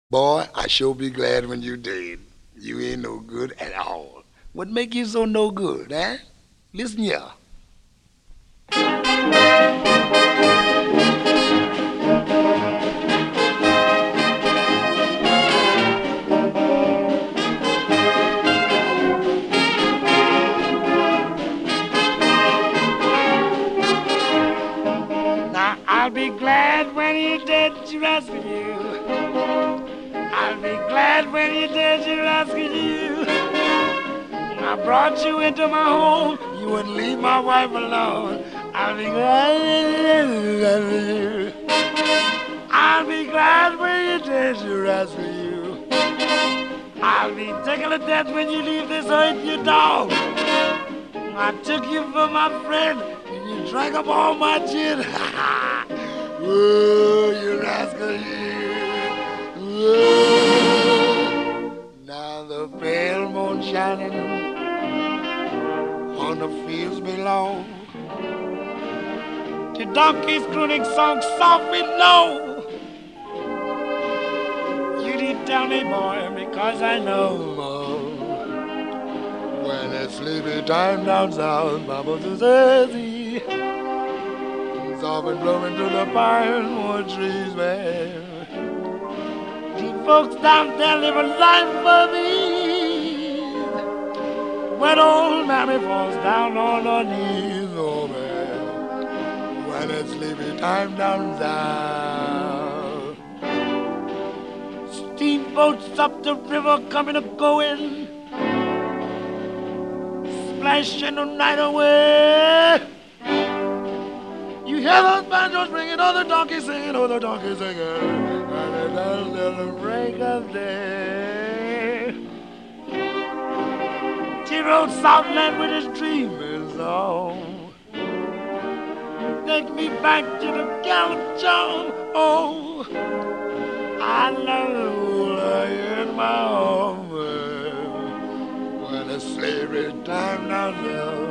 Boy, I sure be glad when you dead. You ain't no good at all. What make you so no good, eh? Listen here. Now I'll be glad when you're dead to rescue you. I'll be glad when you're dead to rescue you. I brought you into my home. You wouldn't leave my wife alone. I'll be glad when you're dead to rescue you. I'll be glad when you're dead to rescue you. I'll be tickled to death when you leave this earth, you dog. I took you for my friend, and you drank up all my gin. Whoa, you rascal, you. Whoa. Now the pale moon shining on the fields below. The donkeys crooning songs softly low. You didn't tell me, boy, because I know. When it's sleepy time down south, Mama says easy. Soft and blowing through the pine wood trees, man. The folks down there live a life for me. When old Mammy falls down on her knees, oh man. When it's sleepy time down south. Steamboats up the river coming a going. Splashing the night away. You hear those banjos ringing, oh the donkeys singing, oh the donkeys singing, and it does till the break of day. He rode Southland with his dreaming song. Take me back to the gallant John. Oh, I love in my home when it's slavery time down there.